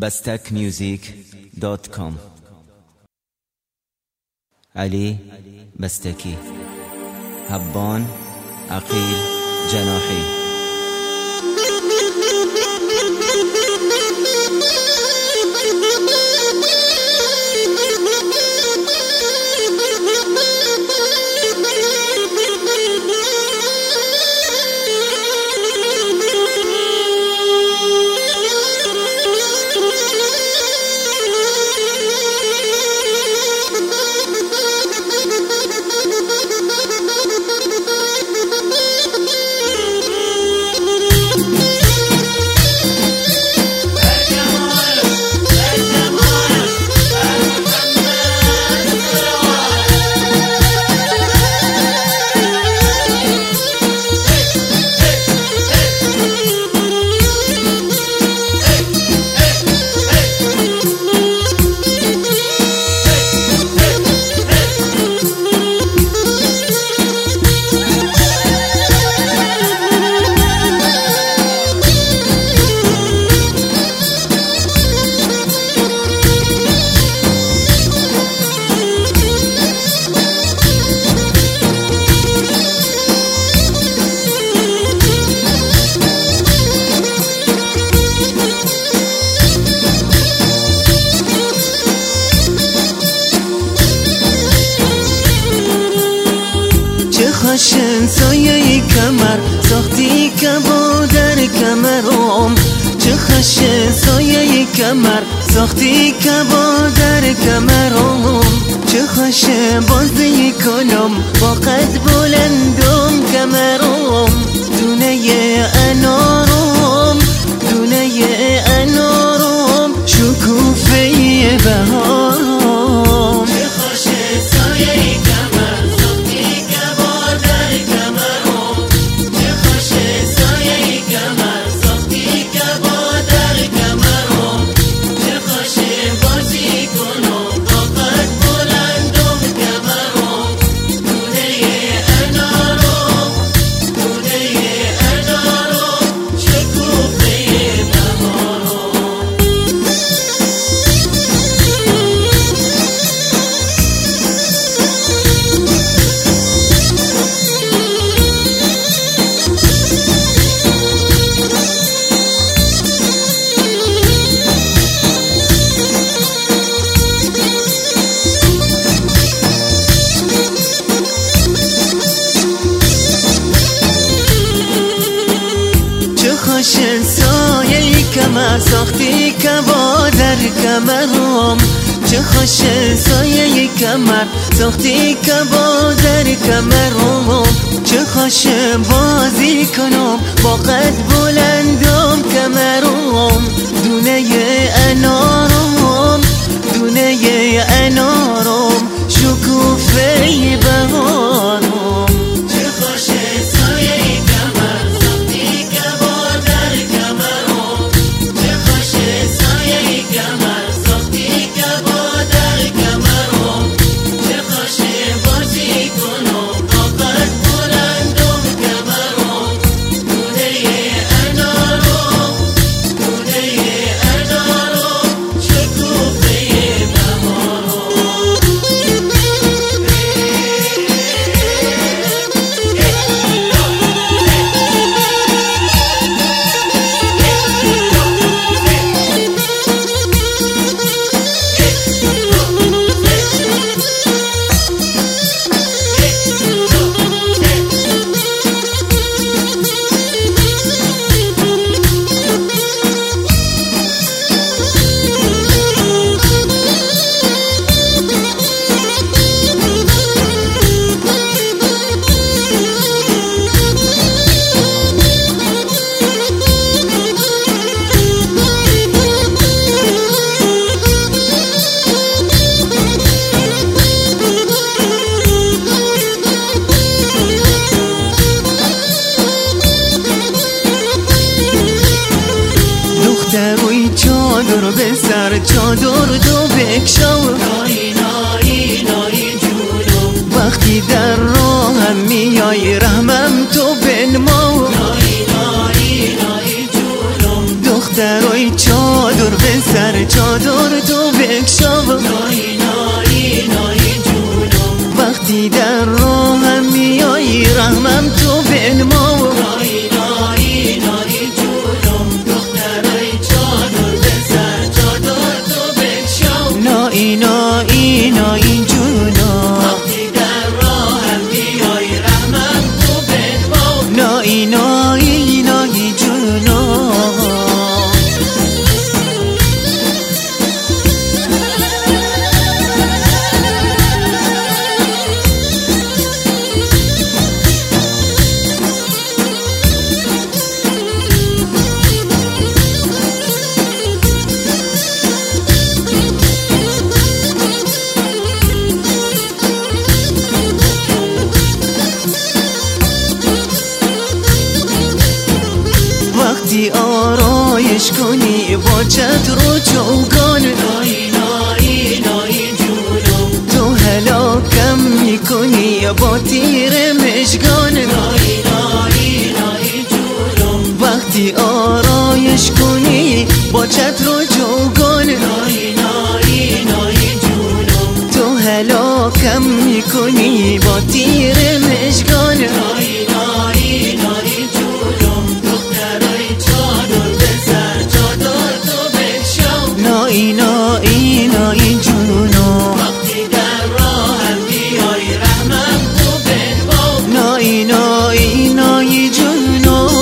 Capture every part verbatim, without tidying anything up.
بستک میوزیک دات کام. علی بستکی، حبان عقیل جناحی. خشن سایه کمر ساختی که با در کمرم، چه خشن سایه کمر ساختی که با در کمرم، چه خشن بازی کنم با قد بلندم کمرم، دونه انارم دونه انارم شکوفه بهارم، چه خشن سایه کمر ساختی که با در کمرم، چه خشن سایه کمر ساختی که با در کمرم، چه خشن بازی کنم با قد بلندم کمرم، دونه انارم دونه انارم شکوفه بهارم. خشن سایه کمر ساختی که با در کمرم، چه خشن سایه کمر ساختی که با در کمرم، چه خشن بازی کنم با قد بلندم کمرم، دونه انارم دونه انارم شکوفه بهارم، چه خشن سایه کمر ساختی که با در کمرم، چه خشن سایه کمر ساختی که با در کمرم، چه خشن بازی کنم با قد بلندم کمرم، دونه انارم دونه انارم شکوفه بهارم. دختروی چادر به سر چادر دو بکشو، نایی نایی نایی جونم وقتی در راهم میای رحمم تو بنما، نایی نایی نایی جونم دختروی چادر به سر چادر تو بکشا نایی نایی نایی جونم وقتی در راهم میایی رحمم تو بنما نایی نایی نایی جونم دخترای چادر به سر چادر تو بکشا نایی نایی نایی جونم وقتی در راهم بیای رحمم تو بنما نایی نایی نایی جونم وقتی آرایش کنی با چتر و چوگان نایی نایی نایی جونم تو هلاکم میکنی با تیر مشگان نایی نایی نایی جونم وقتی آرایش کنی با چتر و چوگان نایی نایی نایی جونم تو هلاکم میکنی با تیر مشگان نایی نایی نایی جونم دخترای چادر به سر چادر تو بکشا نایی نایی نایی جونم وقتی در راهم بیای رحمم تو بنما نایی نایی نایی جونم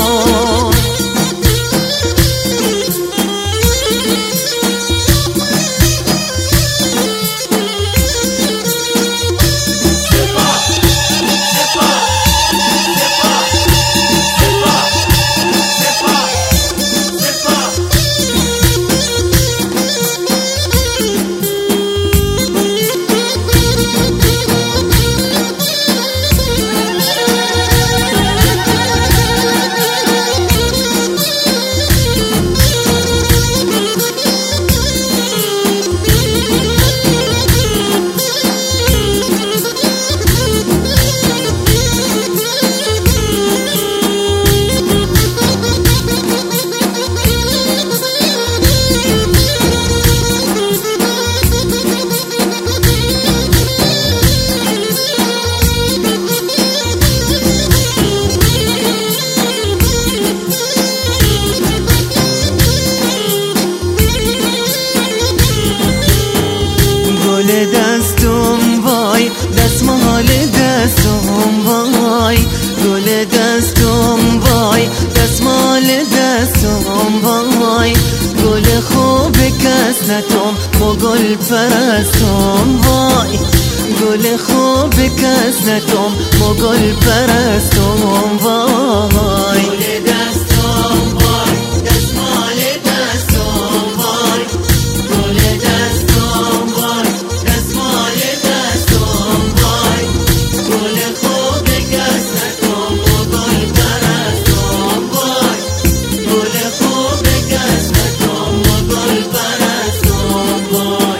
گل دستم وای دستمال دستم وای گل دستم وای دستمال دستم وای گل خوب کس نتم با گل پرستم وای گل خوب کس نتم با گل پرستم وای گل دستم وای دستمال دستم وای گل دستم وای دستمال دستم وای گل خوب کس نتم و گل پرستم وای گل خوب کس نتم و گل پرستم وای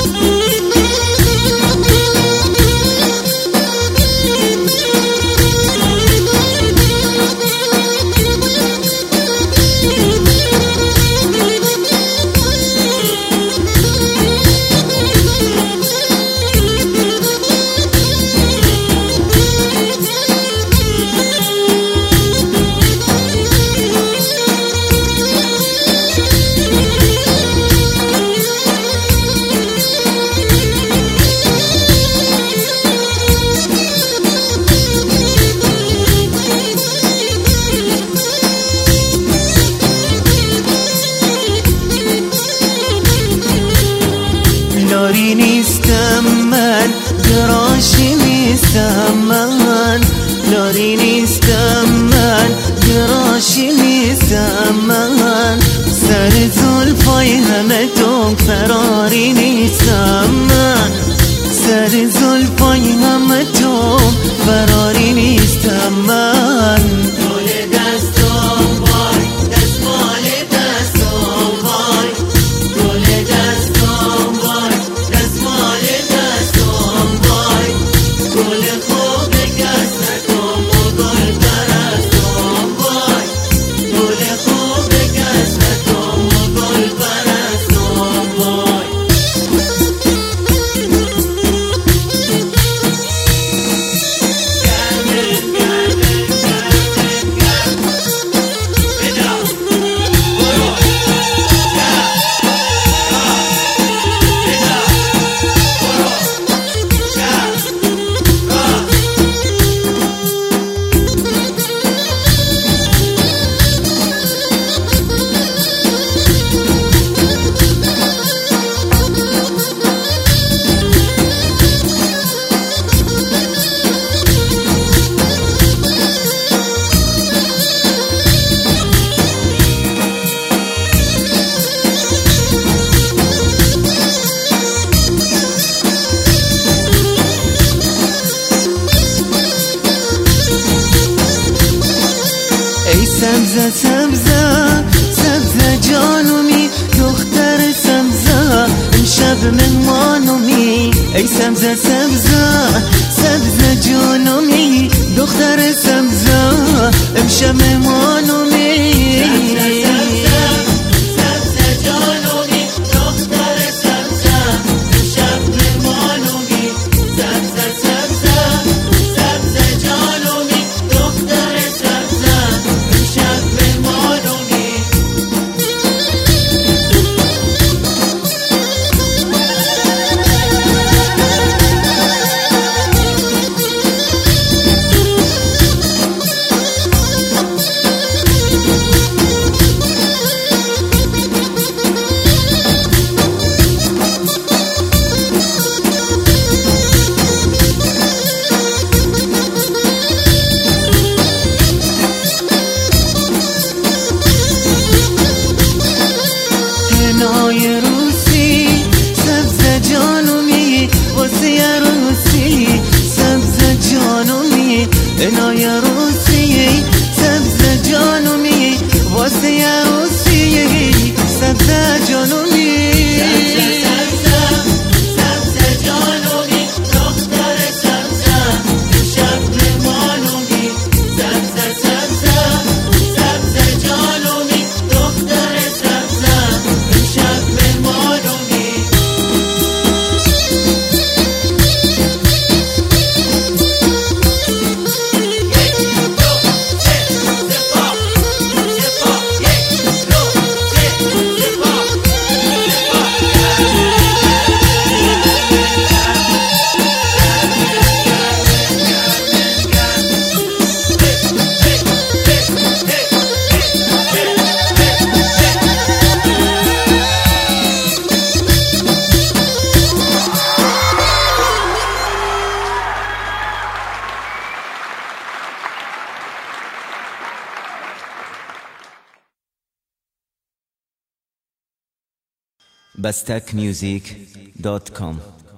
لاری نیستم من گراشی نیستم من لاری نیستم من گراشی نیستم من سر زلفای همه تو فراری نیستم من سر زلفای همه تو فراری نیستم من گل دستم وای دستمال دستم وای گل دستم وای دستمال دستم وای گل خوب کس نتم و گل پرستم وای گل خوب کس نتم و گل پرستم سبزه سبزه سبزه جانومی دختر سبزه امشب مهمانومی ای سبزه سبزه سبزه جانومی دختر سبزه امشب مهمانومی هنای روسی سبزه جانومی واسه روسی سبزه جانومی هنای روسی سبزه جانومی واسه روسی سبزه جانومی بستک میوزیک دات کام